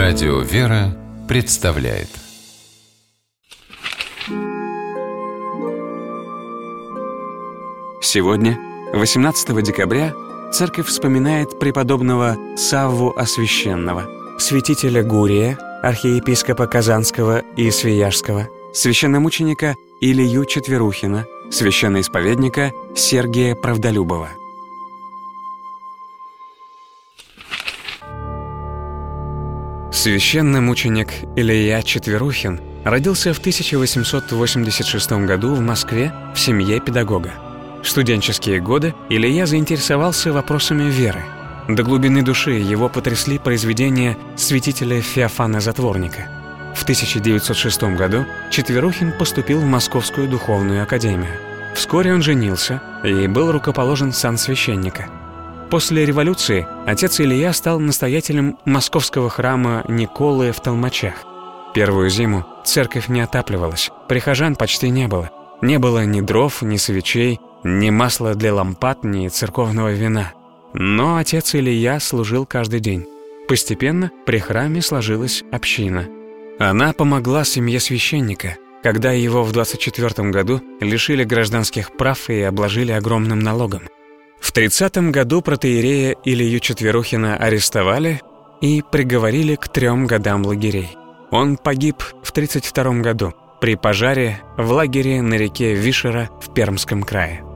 Радио «Вера» представляет. Сегодня, 18 декабря, Церковь вспоминает преподобного Савву Освященного, святителя Гурия, архиепископа Казанского и Свияжского, священномученика Илью Четверухина, священноисповедника Сергия Правдолюбова. Священномученик Илья Четверухин родился в 1886 году в Москве в семье педагога. В студенческие годы Илья заинтересовался вопросами веры. До глубины души его потрясли произведения святителя Феофана Затворника. В 1906 году Четверухин поступил в Московскую духовную академию. Вскоре он женился и был рукоположен в сан священника. После революции отец Илья стал настоятелем московского храма Николы в Толмачах. Первую зиму церковь не отапливалась, прихожан почти не было. Не было ни дров, ни свечей, ни масла для лампад, ни церковного вина. Но отец Илья служил каждый день. Постепенно при храме сложилась община. Она помогла семье священника, когда его в 24 году лишили гражданских прав и обложили огромным налогом. В 30 году протоиерея Илью Четверухина арестовали и приговорили к 3 годам лагерей. Он погиб в 32 году при пожаре в лагере на реке Вишера в Пермском крае.